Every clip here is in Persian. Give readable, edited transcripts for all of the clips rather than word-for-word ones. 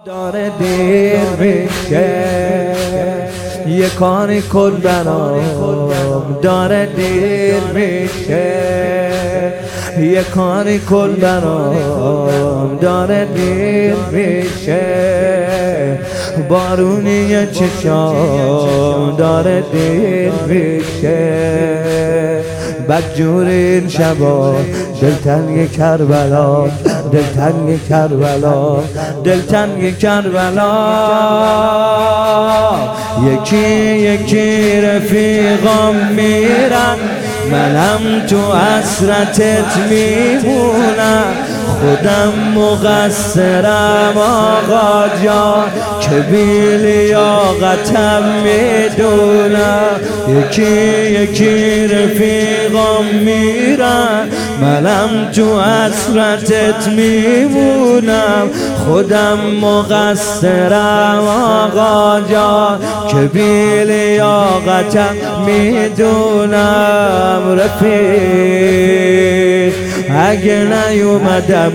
داره دیر میشه یه کاری کن برام، داره دیر میشه یه کاری کن برام، داره دیر میشه بارونی چشام، داره دیر میشه بدجور این شبا، دلتنگ کربلا، دلتنگ کربلا، دلتنگ کربلا. یکی یکی رفیقام میرن، منم تو حسرتت میمونم. خودم مقصرم آقا جان که بی لیاقتم میدونم. یکی یکی رفیقام میرن، منم تو حسرتت میمونم. خودم مقصرم آقا جان که بی لیاقتم میدونم. رفیق اگه نیومدم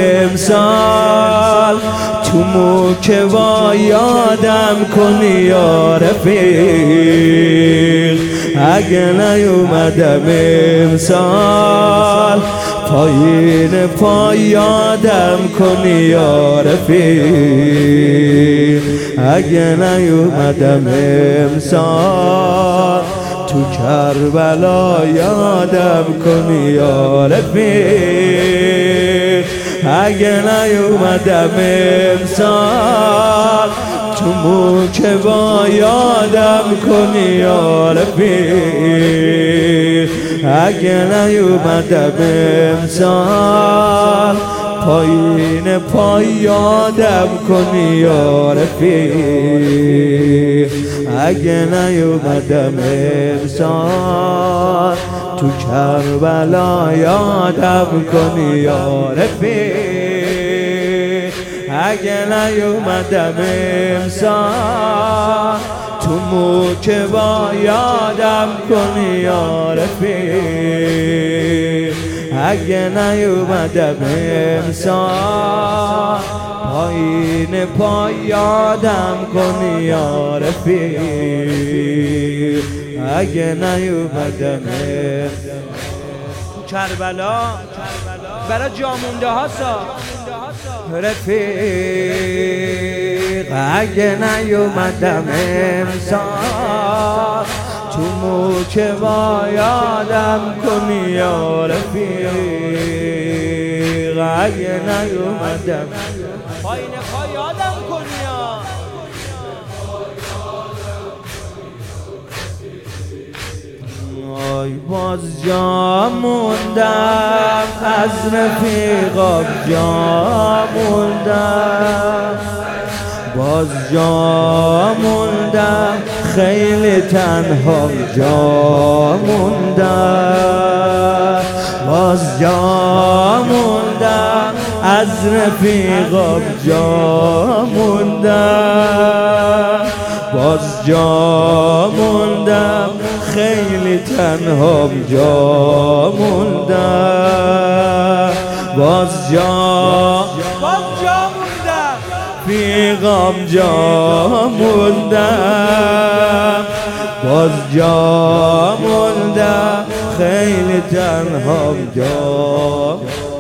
امسال تو موکبا یادم کنی یا رفیق. اگه نیومدم امسال پایین پا یادم کنی یا رفیق. اگه نیومدم امسال تو کربلا یادم کنی یا رفیق. اگه نیومدم امسال تو موکبا یادم کنی یا رفیق. اگه نیومدم امسال پایین پا یادم کنی یا رفیق. اگه نیومدم امسال تو کربلا یادم کنی یا رفیق. اگه نیومدم امسال تو موکبا یادم کنی یا رفیق. اگه نیومدم امسال پایین پا یادم کنی یا رفیق. اگه نیومدم کربلا برای جامونده ها سا رفیق. اگه نیومدم امسال تو موکبا یادم کنی یا رفیق. اگه نیومدم پایین پا یادم کنی یا آی. باز جا موندم از رفیقم، جا موندم، باز جا موندم، خیلی تنها جا موندم. باز جا موندم از رفیقم، جا موندم، باز جا موندم، خیلی تنها جا موندم. باز جا موندم، رفیقم جا موندم، باز جا موندم، خیلی تنها جا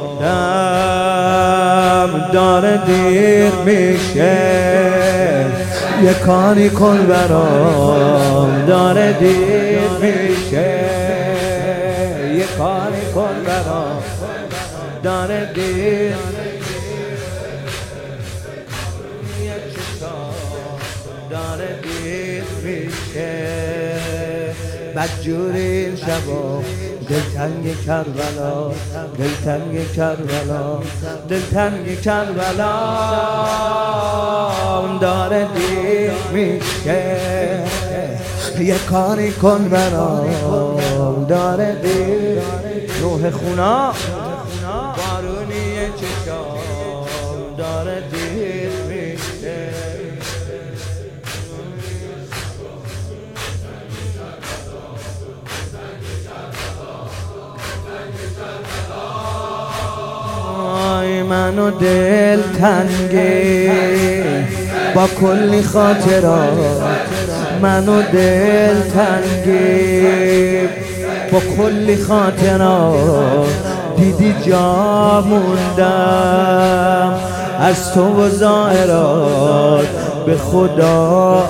موندم. داره دیر میشه یه کاری کن برام، داره دیر میشه یه کاری کن برام، داره دیر داره دیر میشه بدجور این شبا، دلتنگ کربلا، دلتنگ کربلا، دلتنگ کربلا. داره دیر میشه یه کاری کن برام، داره دیر. روح خونا بارونی چشام، داره دیر میشه. منو دل تنگی با کلی خاطرات منو دل تنگی، با کلی خاطرات دیدی جا موندم از تو و ظاهرات به خدا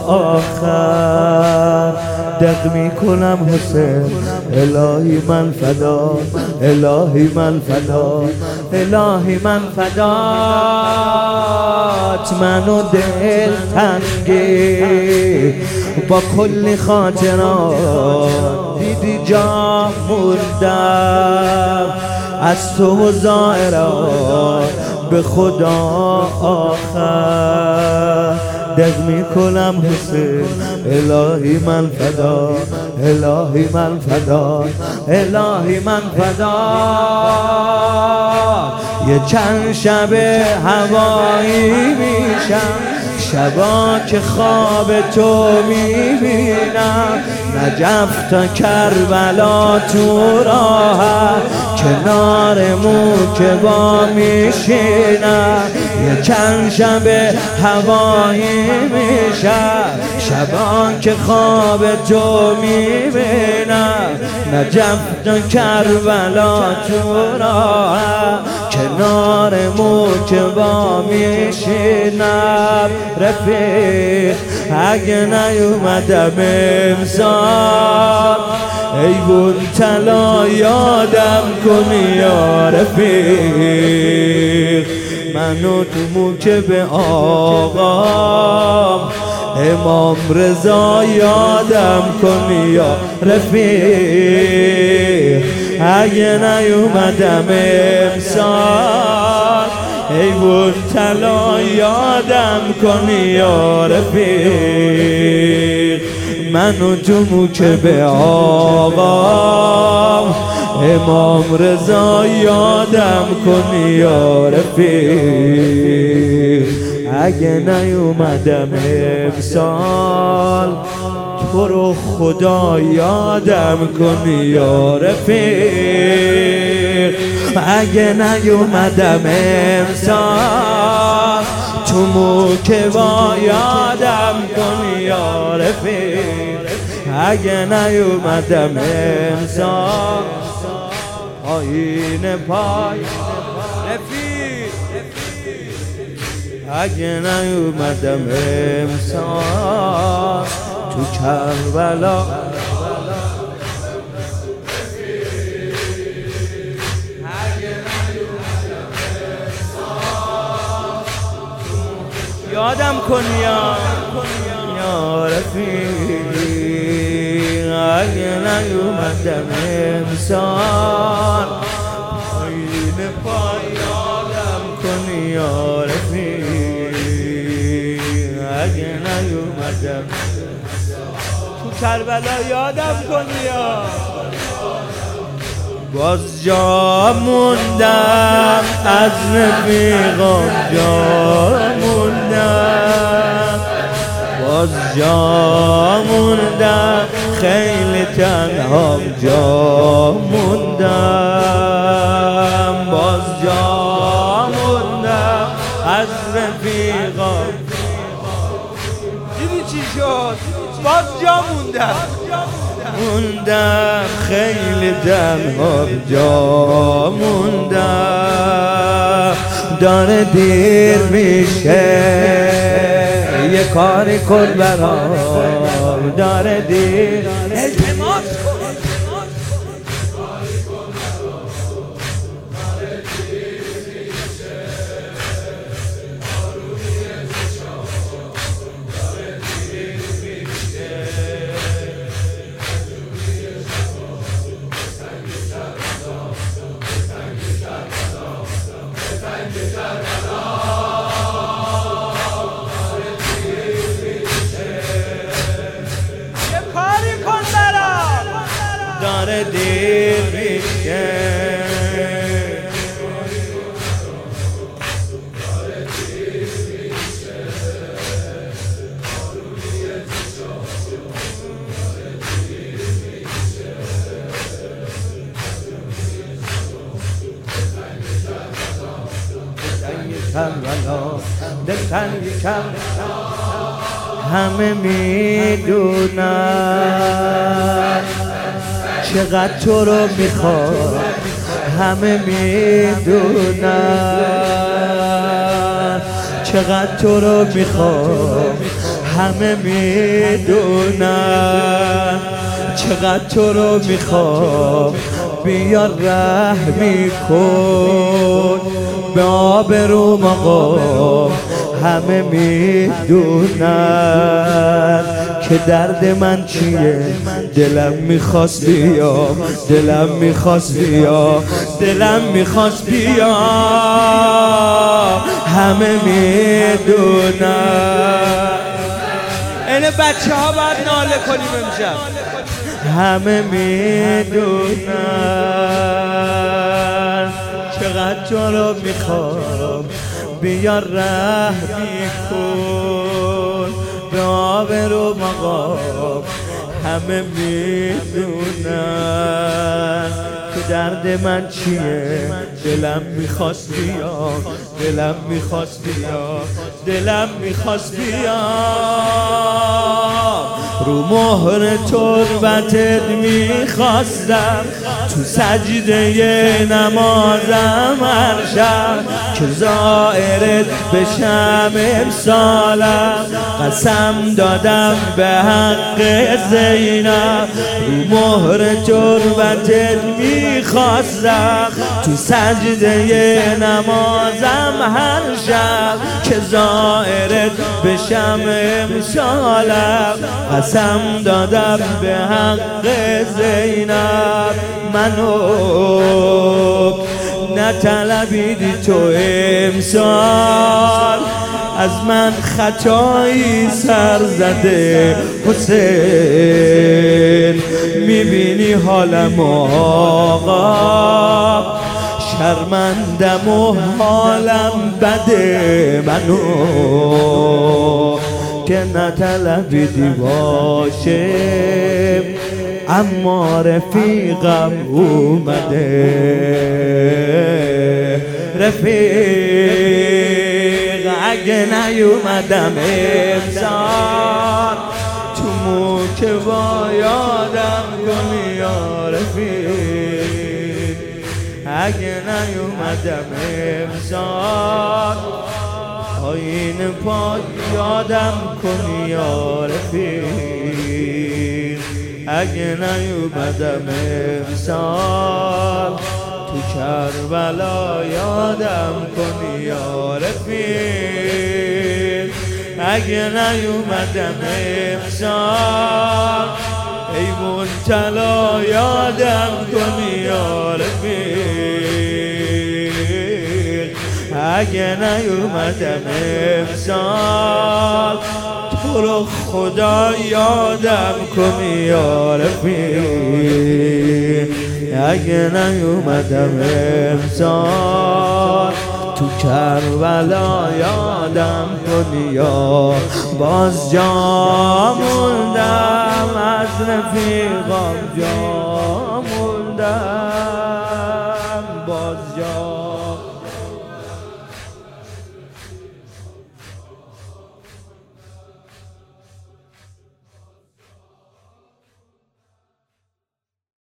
آخر دق میکنم حسین. الهی من فدا، الهی من فدا، الهی من فدات. منو دل تنگی با کلی خاطرات دیدی جا مردم از تو و ظاهرات به خدا آخر دق میکنم حسین. الهی من فدا، الهی من فدا، الهی من فدا. یه چند شب هوایی میشم، شبا که خواب تو میبینم، نجف تا کربلا تو راه کنار موکبا میشینم. یه چند شب هوایی میشم، شبا که خواب تو میبینم، نجف تا کربلا تو راه کنار موکبا میشینم. رفیق اگه نیومدم امسال ایوون طلا یادم کنی یا رفیق. منو تو موکب آقام امام رضا یادم کنی یا رفیق. اگه نیومدم امسال ایوون طلا یادم کنی یا رفیق. منو تو موکب آقام امام رضا یادم کنی یا رفیق. اگه نیومدم امسال تو رو خدا یادم کنی یا رفیق. اگه نیومدم امسال تو موکبا یادم کنی یا رفیق. اگه نیومدم امسال آینه پای رفیق. اگه نیومدم امسال تو کربلا یادم کن یا رفیق. اگه نیومدم امسال آینه پای یادم کن یا رفیق. اگه نیومدم تو کربلا یادم کن یا باز جا موندم از رفیقام جا موندم، باز جا موندم خیلی تنهام جا موندم، باز جا موندم از رفیقام. دیدی چی شد؟ باز جا موندم خیلی تنها جا موندم. داره دیر میشه یه کاری کن برام، داره دیر التماس کن. داره دیر میشه دلتنگی کم همه میدونن چقدر تو رو میخوام، همه میدونن چقدر تو رو میخوام، همه میدونن چقدر تو رو میخوام. بیا رحمی کن به آبرو مقام، همه میدونن که درد من چیه. دلم میخواست بیام، دلم میخواست بیام، دلم میخواست بیام، همه میدونن. این بچه ها باید ناله کنیم امشب. همه میدونن چقدر تو رو میخوام، بیا رحمی کن به آبرو مقام، همه میدونن که درد من چیه. دلم میخواست بیام، دلم میخواست بیام، دلم میخواست بیام. رو مهر تربتت میخواستم تو سجده نمازم هر شب که زائرت بشم امسالم. قسم دادم به حق زینب، رو مهر تربتت میخواستم تو سجده نمازم هر شب که زائرت بشم امسالم. قسم دادم به حق زینب منو نطلبیدی تو امسال، از من خطایی سر زده حسین. میبینی حالم آقا، شرمندم و حالم بده منو که نطلبیدی باشه. اما رفیقم اومده، رفیق اگه نیومدم امسال تو موکه با یادم کنی یا رفیق. اگه نیومدم امسال آیین پاک یادم کنی یا رفیق. اگه نیومدم امسال تو کربلا یادم کنی یا رفیق. اگه نیومدم امسال ای منتلا یادم کنی یا رفیق. اگه نیومدم امسال تو رو خدا یادم کنی یا رفیق. اگه نیومدم امسال تو کربلا یادم کنی یا. باز جا موندم از رفیقام، جا موندم باز جا